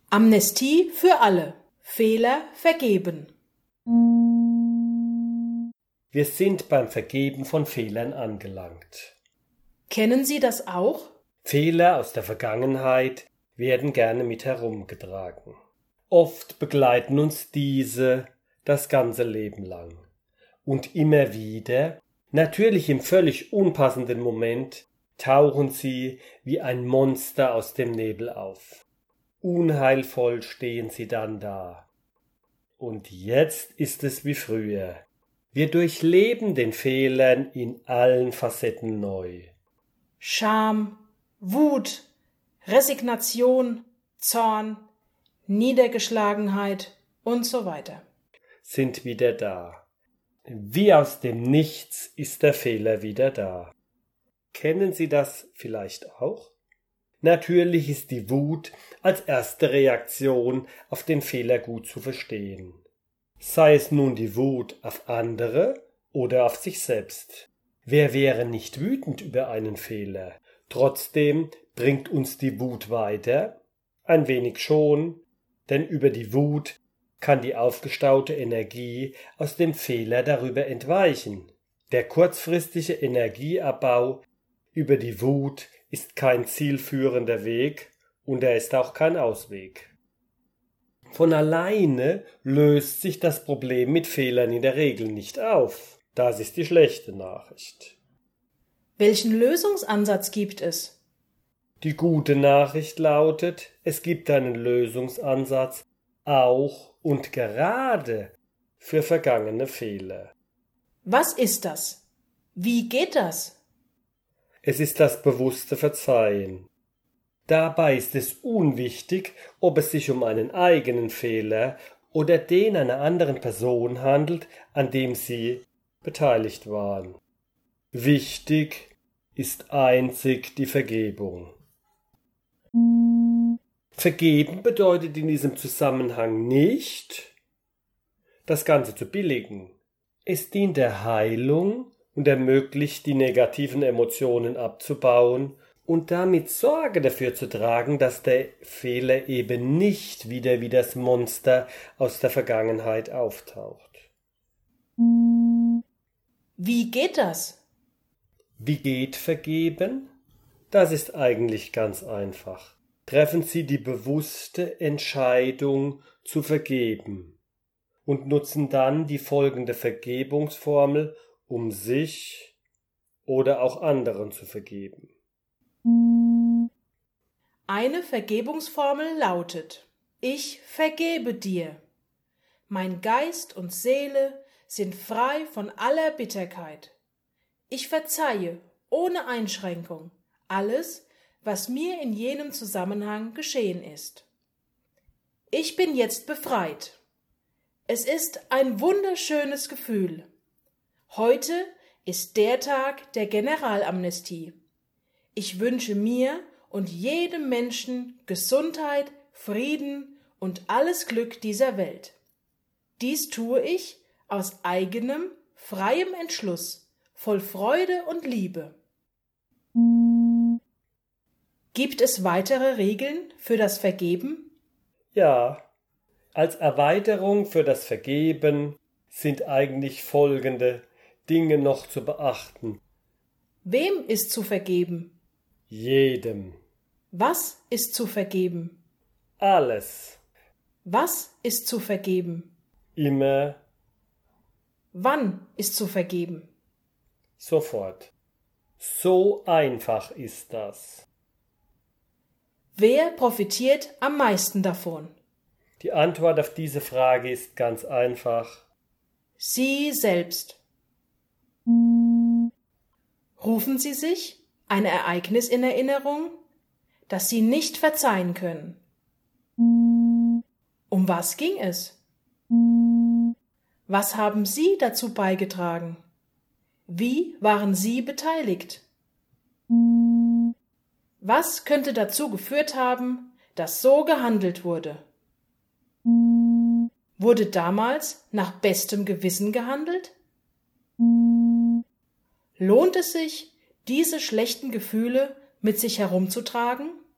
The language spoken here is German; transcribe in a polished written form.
Amnestie für alle. Fehler vergeben. Wir sind beim Vergeben von Fehlern angelangt. Kennen Sie das auch? Fehler aus der Vergangenheit werden gerne mit herumgetragen. Oft begleiten uns diese das ganze Leben lang. Und immer wieder, natürlich im völlig unpassenden Moment, tauchen sie wie ein Monster aus dem Nebel auf. Unheilvoll stehen sie dann da. Und jetzt ist es wie früher. Wir durchleben den Fehlern in allen Facetten neu. Scham, Wut, Resignation, Zorn, Niedergeschlagenheit und so weiter. Sind wieder da. Wie aus dem Nichts ist der Fehler wieder da. Kennen Sie das vielleicht auch? Natürlich ist die Wut als erste Reaktion auf den Fehler gut zu verstehen. Sei es nun die Wut auf andere oder auf sich selbst. Wer wäre nicht wütend über einen Fehler? Trotzdem bringt uns die Wut weiter, ein wenig schon, denn über die Wut kann die aufgestaute Energie aus dem Fehler darüber entweichen. Der kurzfristige Energieabbau über die Wut ist kein zielführender Weg und er ist auch kein Ausweg. Von alleine löst sich das Problem mit Fehlern in der Regel nicht auf. Das ist die schlechte Nachricht. Welchen Lösungsansatz gibt es? Die gute Nachricht lautet, es gibt einen Lösungsansatz auch und gerade für vergangene Fehler. Was ist das? Wie geht das? Es ist das bewusste Verzeihen. Dabei ist es unwichtig, ob es sich um einen eigenen Fehler oder den einer anderen Person handelt, an dem Sie beteiligt waren. Wichtig ist einzig die Vergebung. Vergeben bedeutet in diesem Zusammenhang nicht, das Ganze zu billigen. Es dient der Heilung und ermöglicht, die negativen Emotionen abzubauen und damit Sorge dafür zu tragen, dass der Fehler eben nicht wieder wie das Monster aus der Vergangenheit auftaucht. Wie geht das? Wie geht Vergeben? Das ist eigentlich ganz einfach. Treffen Sie die bewusste Entscheidung zu vergeben und nutzen dann die folgende Vergebungsformel, um sich oder auch anderen zu vergeben. Eine Vergebungsformel lautet: Ich vergebe dir. Mein Geist und Seele sind frei von aller Bitterkeit. Ich verzeihe ohne Einschränkung alles, was mir in jenem Zusammenhang geschehen ist. Ich bin jetzt befreit. Es ist ein wunderschönes Gefühl. Heute ist der Tag der Generalamnestie. Ich wünsche mir und jedem Menschen Gesundheit, Frieden und alles Glück dieser Welt. Dies tue ich aus eigenem, freiem Entschluss, voll Freude und Liebe. Gibt es weitere Regeln für das Vergeben? Ja, als Erweiterung für das Vergeben sind eigentlich folgende Dinge noch zu beachten. Wem ist zu vergeben? Jedem. Was ist zu vergeben? Alles. Was ist zu vergeben? Immer. Wann ist zu vergeben? Sofort. So einfach ist das. Wer profitiert am meisten davon? Die Antwort auf diese Frage ist ganz einfach. Sie selbst. Rufen Sie sich ein Ereignis in Erinnerung, das Sie nicht verzeihen können. Um was ging es? Was haben Sie dazu beigetragen? Wie waren Sie beteiligt? Was könnte dazu geführt haben, dass so gehandelt wurde? Wurde damals nach bestem Gewissen gehandelt? Lohnt es sich, diese schlechten Gefühle mit sich herumzutragen?